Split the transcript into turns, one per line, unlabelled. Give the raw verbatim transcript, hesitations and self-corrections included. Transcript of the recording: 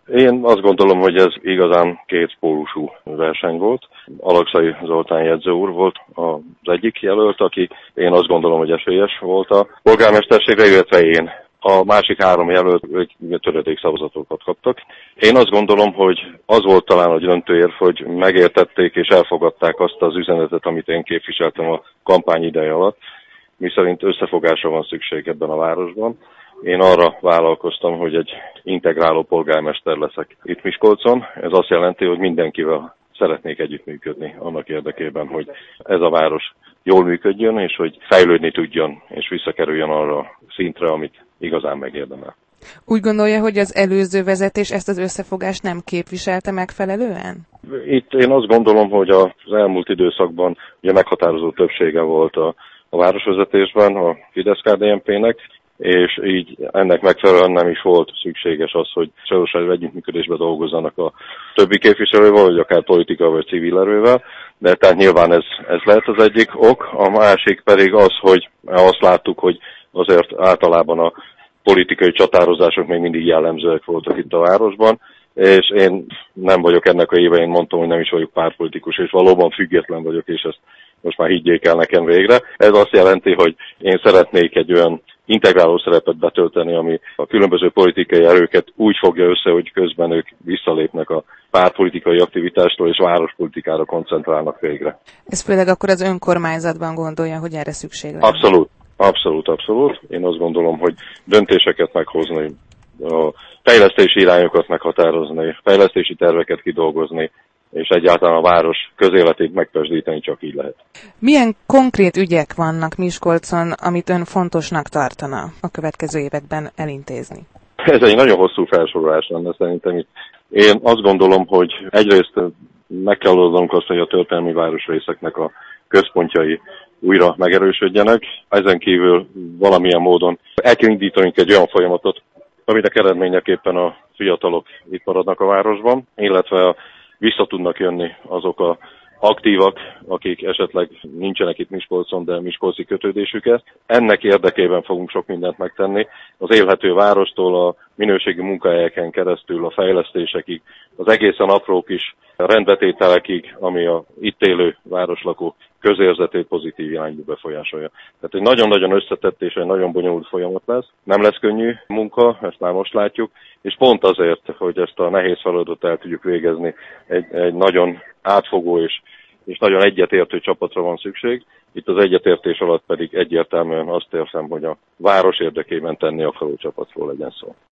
Én azt gondolom, hogy ez igazán kétpólusú verseny volt. Alakszai Zoltán jegyző úr volt az egyik jelölt, aki én azt gondolom, hogy esélyes volt a polgármesterségre, illetve én. A másik három jelölt, ők töredék szavazatokat kaptak. Én azt gondolom, hogy az volt talán a döntőérv, hogy megértették és elfogadták azt az üzenetet, amit én képviseltem a kampány ideje alatt, miszerint összefogásra van szükség ebben a városban. Én arra vállalkoztam, hogy egy integráló polgármester leszek itt Miskolcon. Ez azt jelenti, hogy mindenkivel szeretnék együttműködni annak érdekében, hogy ez a város jól működjön, és hogy fejlődni tudjon, és visszakerüljön arra a szintre, amit igazán megérdemel.
Úgy gondolja, hogy az előző vezetés ezt az összefogást nem képviselte megfelelően?
Itt én azt gondolom, hogy az elmúlt időszakban ugye meghatározó többsége volt a, a városvezetésben, a Fidesz-ká dé en pé-nek, és így ennek megfelelően nem is volt szükséges az, hogy szoros együttműködésben dolgozzanak a többi képviselővel, vagy akár politika vagy civil erővel, de tehát nyilván ez, ez lehet az egyik ok, a másik pedig az, hogy azt láttuk, hogy azért általában a politikai csatározások még mindig jellemzőek voltak itt a városban, és én nem vagyok ennek a éve, én mondtam, hogy nem is vagyok pártpolitikus, és valóban független vagyok, és ezt most már higgyék el nekem végre. Ez azt jelenti, hogy én szeretnék egy olyan integráló szerepet betölteni, ami a különböző politikai erőket úgy fogja össze, hogy közben ők visszalépnek a pártpolitikai aktivitástól, és várospolitikára koncentrálnak végre.
Ez főleg akkor az önkormányzatban gondolja, hogy erre szükség lenne?
Abszolút, abszolút, abszolút. Én azt gondolom, hogy döntéseket meghozni, a fejlesztési irányokat meghatározni, fejlesztési terveket kidolgozni, és egyáltalán a város közéletét megpesdíteni csak így lehet.
Milyen konkrét ügyek vannak Miskolcon, amit ön fontosnak tartana a következő években elintézni?
Ez egy nagyon hosszú felsorolás lenne szerintem itt. Én azt gondolom, hogy egyrészt meg kell oldanunk azt, hogy a történelmi városrészeknek a központjai újra megerősödjenek. Ezen kívül valamilyen módon el kell indítanunk egy olyan folyamatot, aminek eredményeképpen a fiatalok itt maradnak a városban, illetve vissza tudnak jönni azok a aktívak, akik esetleg nincsenek itt Miskolcon, de miskolci kötődésüket. Ennek érdekében fogunk sok mindent megtenni. Az élhető várostól a minőségi munkahelyeken keresztül a fejlesztésekig, az egészen apró kis rendbetételekig, ami a itt élő városlakó közérzetét pozitív irányba befolyásolja. Tehát egy nagyon-nagyon összetett és egy nagyon bonyolult folyamat lesz. Nem lesz könnyű munka, ezt már most látjuk, és pont azért, hogy ezt a nehéz feladatot el tudjuk végezni, egy, egy nagyon átfogó és, és nagyon egyetértő csapatra van szükség. Itt az egyetértés alatt pedig egyértelműen azt érzem, hogy a város érdekében tenni akaró csapatról legyen szó.